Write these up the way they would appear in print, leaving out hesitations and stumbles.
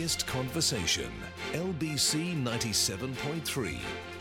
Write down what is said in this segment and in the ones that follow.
biggest conversation. LBC 97.3.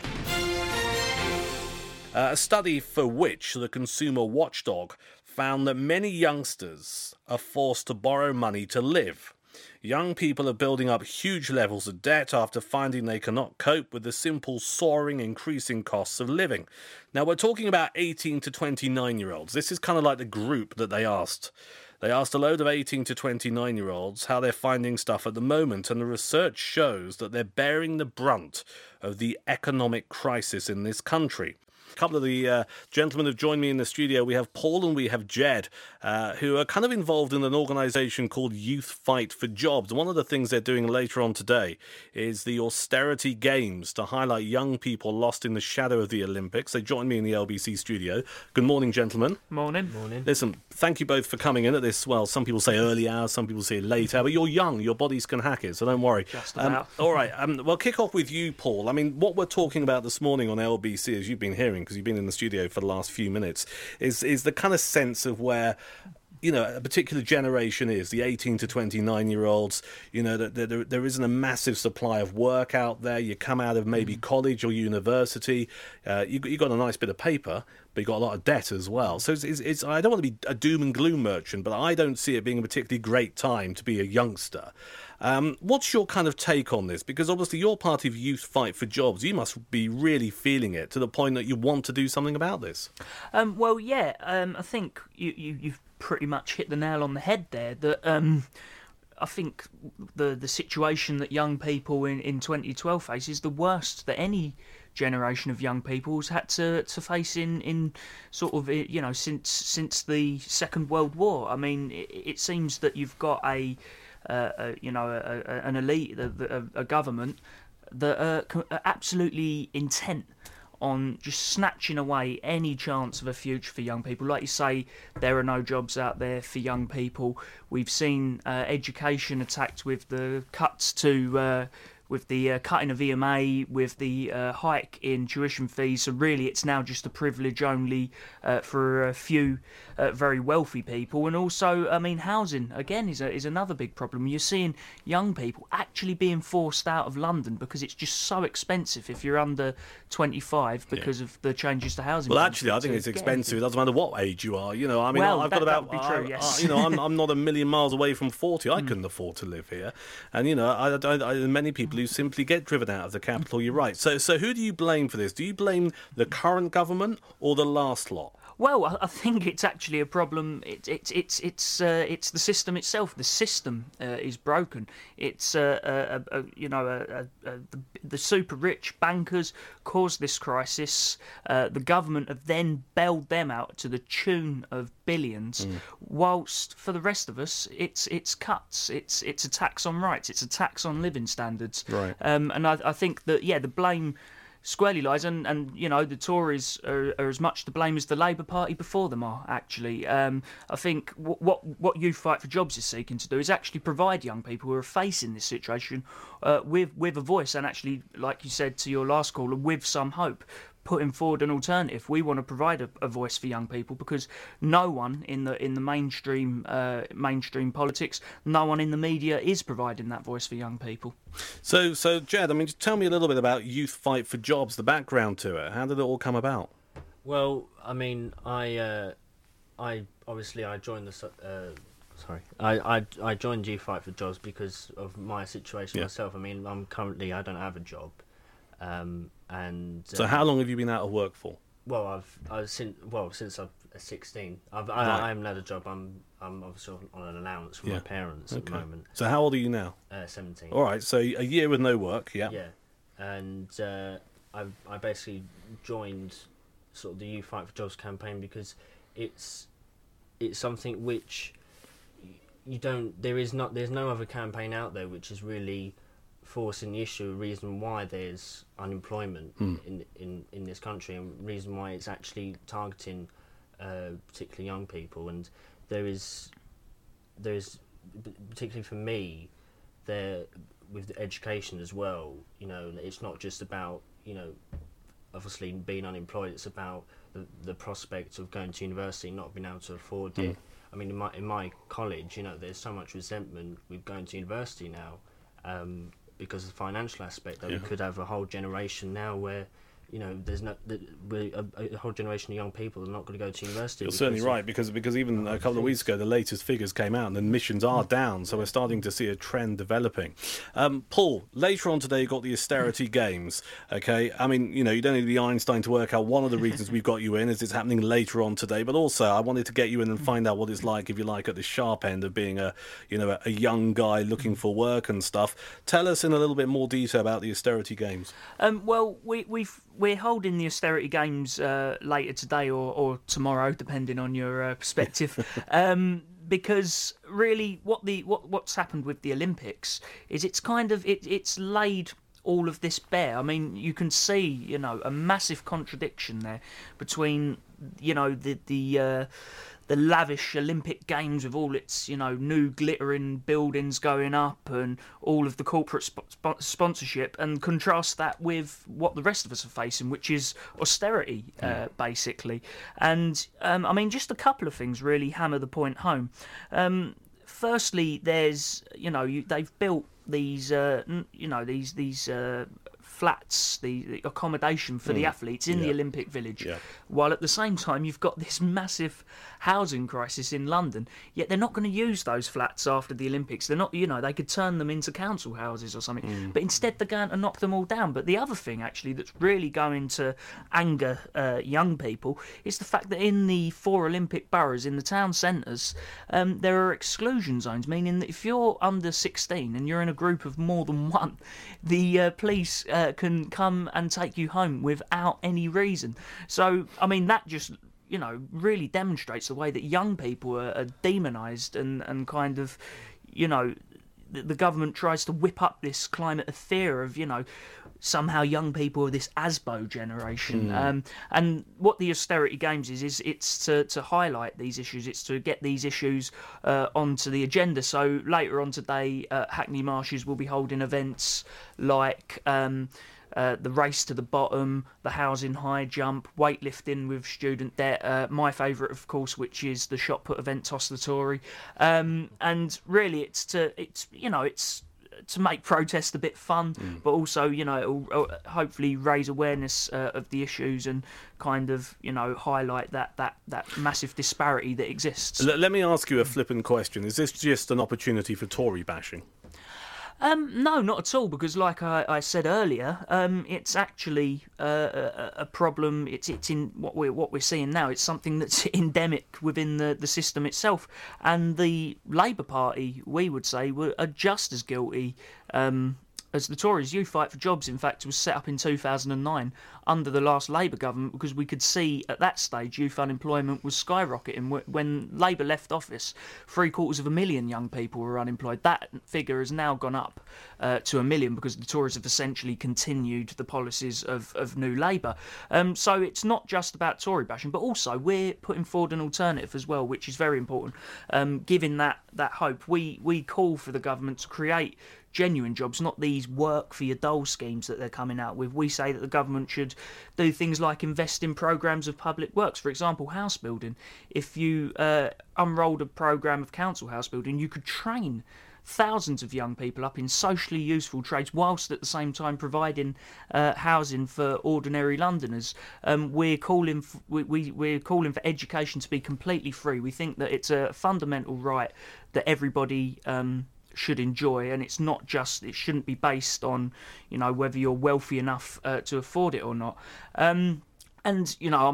A study for which the consumer watchdog found that many youngsters are forced to borrow money to live. Young people are building up huge levels of debt after finding they cannot cope with the simple soaring, increasing costs of living. Now, we're talking about 18 to 29-year-olds. This is kind of like the group that they asked. They asked a load of 18 to 29-year-olds how they're finding stuff at the moment, and the research shows that they're bearing the brunt of the economic crisis in this country. A couple of the gentlemen have joined me in the studio. We have Paul and we have Jed, who are kind of involved in an organisation called Youth Fight for Jobs. One of the things they're doing later on today is the Austerity Games to highlight young people lost in the shadow of the Olympics. They joined me in the LBC studio. Good morning, gentlemen. Morning. Listen, thank you both for coming in at this, well, some people say early hours, some people say late hour, but you're young, your bodies can hack it, so don't worry. Just about. All right, well, kick off with you, Paul. I mean, what we're talking about this morning on LBC, as you've been hearing, because you've been in the studio for the last few minutes, is the kind of sense of where, you know, a particular generation is, the 18 to 29-year-olds, you know, that there isn't a massive supply of work out there. You come out of maybe college or university, you got a nice bit of paper, but you got a lot of debt as well. So it's I don't want to be a doom and gloom merchant, but I don't see it being a particularly great time to be a youngster. What's your kind of take on this? Because obviously you're part of Youth Fight for Jobs. You must be really feeling it to the point that you want to do something about this. I think you've pretty much hit the nail on the head there. That I think the situation that young people in 2012 face is the worst that any generation of young people has had to face in sort of, you know, since the Second World War. I mean, it seems that you've got an elite, a government that are absolutely intent on just snatching away any chance of a future for young people. Like you say, there are no jobs out there for young people. We've seen education attacked with the cuts to with the cutting of EMA, with the hike in tuition fees. So really it's now just a privilege only for a few very wealthy people. And also, I mean, housing, again, is another big problem. You're seeing young people actually being forced out of London because it's just so expensive if you're under 25 because of the changes to housing. Well, actually, I think it's expensive. It doesn't matter what age you are. You know, I mean, well, I've got about, that would be true, yes. you know, I'm not a million miles away from 40. I couldn't afford to live here. And, you know, I many people who simply get driven out of the capital. You're right. So who do you blame for this? Do you blame the current government or the last lot? Well, I think it's actually a problem. It's the system itself. The system is broken. It's the super rich bankers caused this crisis. The government have then bailed them out to the tune of billions, whilst for the rest of us, it's cuts. It's a tax on rights. It's a tax on living standards. Right. And I think that the blame squarely lies, and you know, the Tories are as much to blame as the Labour Party before them are, actually. I think what Youth Fight for Jobs is seeking to do is actually provide young people who are facing this situation with a voice, and actually, like you said to your last caller, with some hope, putting forward an alternative. We want to provide a voice for young people because no one in the mainstream politics, no one in the media is providing that voice for young people. So Jed, I mean, just tell me a little bit about Youth Fight for Jobs, the background to it. How did it all come about? Well, I mean, I joined I joined Youth Fight for Jobs because of my situation myself. I mean, I don't have a job. So how long have you been out of work for? Well, since I'm 16. I haven't had a job. I'm obviously on an allowance from my parents at the moment. So how old are you now? 17. All right, so a year with no work, yeah. Yeah, and I basically joined sort of the Youth Fight for Jobs campaign because it's something which there's no other campaign out there which is really forcing the issue, a reason why there's unemployment in this country, and reason why it's actually targeting particularly young people. And there is particularly for me there with education as well, you know, it's not just about, you know, obviously being unemployed, it's about the prospect of going to university and not being able to afford it. I mean, in my college, you know, there's so much resentment with going to university now, because of the financial aspect. That we could have a whole generation now where, there's a whole generation of young people that are not going to go to university. You're certainly right, because even a couple of weeks ago, the latest figures came out and admissions are down, so we're starting to see a trend developing. Paul, later on today, you've got the austerity games, okay? I mean, you don't need the Einstein to work out one of the reasons we've got you in is it's happening later on today, but also I wanted to get you in and find out what it's like, if you like, at the sharp end of being a young guy looking for work and stuff. Tell us in a little bit more detail about the austerity games. Well, we're holding the austerity games later today or tomorrow, depending on your perspective. Because really, what's happened with the Olympics is it's laid all of this bare. I mean, you can see a massive contradiction there between the lavish Olympic Games with all its, new glittering buildings going up and all of the corporate sponsorship, and contrast that with what the rest of us are facing, which is austerity, basically. And, just a couple of things really hammer the point home. Firstly, there's, they've built these, these flats, the accommodation for the athletes in the Olympic Village, while at the same time you've got this massive housing crisis in London, yet they're not going to use those flats after the Olympics. They're not, they could turn them into council houses or something, but instead they're going to knock them all down. But the other thing, actually, that's really going to anger young people is the fact that in the 4 Olympic boroughs, in the town centres, there are exclusion zones, meaning that if you're under 16 and you're in a group of more than one, the police can come and take you home without any reason. So, that just really demonstrates the way that young people are demonised and kind of, the government tries to whip up this climate of fear of, somehow young people are this ASBO generation. And what the austerity games is it's to highlight these issues. It's to get these issues onto the agenda. So later on today, Hackney Marshes will be holding events like the race to the bottom, the housing high jump, weightlifting with student debt. My favourite, of course, which is the shot put event, Toss the Tory. And really, it's to make protest a bit fun, but also, it'll hopefully raise awareness of the issues and kind of, highlight that massive disparity that exists. Let me ask you a flippant question. Is this just an opportunity for Tory bashing? No, not at all, because like I said earlier, it's actually a problem. It's in what we're seeing now. It's something that's endemic within the system itself, and the Labour Party, we would say, are just as guilty as the Tories. Youth Fight for Jobs, in fact, was set up in 2009 under the last Labour government because we could see at that stage youth unemployment was skyrocketing. When Labour left office, 750,000 young people were unemployed. That figure has now gone up to 1 million because the Tories have essentially continued the policies of New Labour. So it's not just about Tory bashing, but also we're putting forward an alternative as well, which is very important. Giving that hope, we call for the government to create genuine jobs, not these work for your dole schemes that they're coming out with. We say that the government should do things like invest in programmes of public works, for example, house building. If you unrolled a programme of council house building, you could train thousands of young people up in socially useful trades whilst at the same time providing housing for ordinary Londoners. We're calling for education to be completely free. We think that it's a fundamental right that everybody should enjoy, and it shouldn't be based on whether you're wealthy enough to afford it or not. And,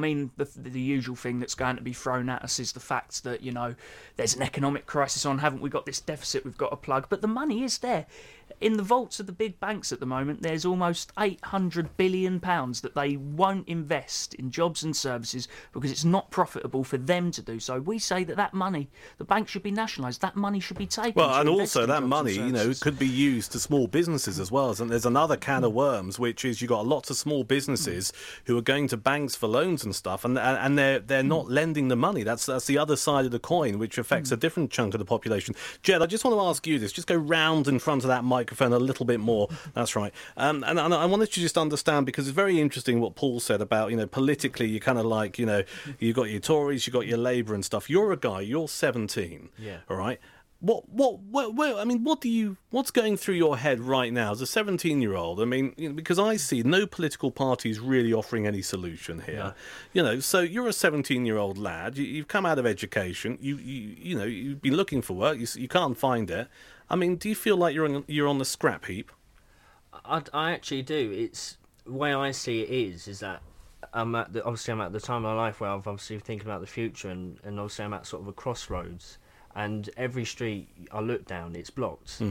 the usual thing that's going to be thrown at us is the fact that, there's an economic crisis on, haven't we got this deficit we've got to plug? But the money is there. In the vaults of the big banks at the moment, there's almost £800 billion that they won't invest in jobs and services because it's not profitable for them to do so. We say that money, the bank should be nationalised. That money should be taken. Well, and also that money, could be used to small businesses as well. And there's another can of worms, which is you've got lots of small businesses who are going to banks for loans and stuff, and they're not lending the money. That's the other side of the coin, which affects a different chunk of the population. Jed, I just want to ask you this. Just go round in front of that microphone a little bit more. That's right. And I wanted to just understand, because it's very interesting what Paul said about, politically, you kind of like, you've got your Tories, you've got your Labour and stuff. You're a guy, you're 17. Yeah. All right. what's going through your head right now as a 17-year-old? I mean, because I see no political parties really offering any solution here. No. So you're a 17-year-old lad. You've come out of education. You've been looking for work. You can't find it. I mean, do you feel like you're on the scrap heap? I actually do. It's the way I see it is that I'm at the time of my life where I'm obviously thinking about the future, and obviously I'm at sort of a crossroads. And every street I look down, it's blocked.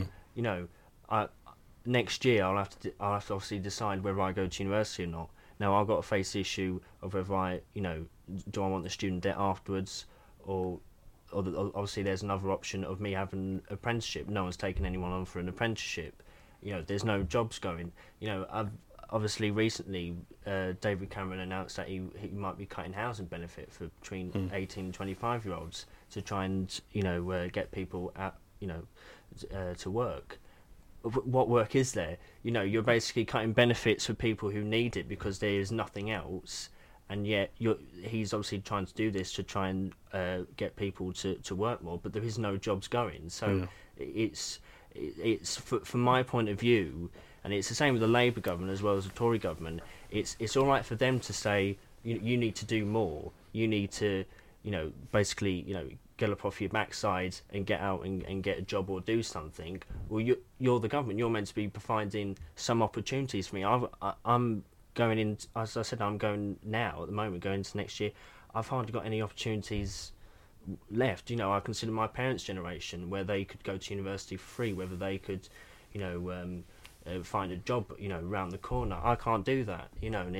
Next year I'll have to obviously decide whether I go to university or not. Now I've got to face the issue of whether do I want the student debt afterwards, or obviously there's another option of me having an apprenticeship. No one's taken anyone on for an apprenticeship. There's no jobs going. I've obviously recently David Cameron announced that he might be cutting housing benefit for between 18 and 25-year-olds to try and get people out to work. What work is there? You're basically cutting benefits for people who need it because there is nothing else, and yet he's obviously trying to do this to try and get people to work more, but there is no jobs going. So it's from my point of view, and it's the same with the Labour government as well as the Tory government. It's all right for them to say you need to do more. You need to basically get up off your backside and get out and get a job or do something. Well, you're the government. You're meant to be providing some opportunities for me. I'm going in, as I said, I'm going now at the moment, going into next year. I've hardly got any opportunities left. I consider my parents' generation where they could go to university for free, whether they could, find a job, around the corner. I can't do that, and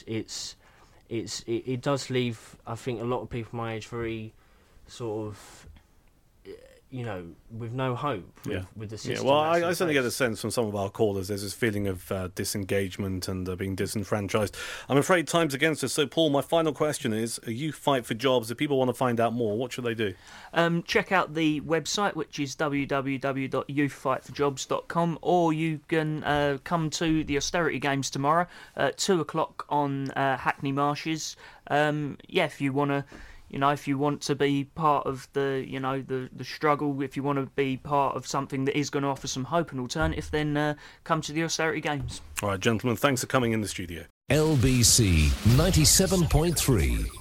it does leave, I think, a lot of people my age very sort of, with no hope with the system. Well, I certainly get a sense from some of our callers there's this feeling of disengagement and being disenfranchised. I'm afraid time's against us. So, Paul, my final question is, You Fight for Jobs. If people want to find out more, what should they do? Check out the website, which is www.youthfightforjobs.com, or you can come to the Austerity Games tomorrow at 2:00 on Hackney Marshes. If you want to... if you want to be part of the struggle, if you want to be part of something that is going to offer some hope and alternative, then come to the Austerity Games. All right, gentlemen, thanks for coming in the studio. LBC 97.3.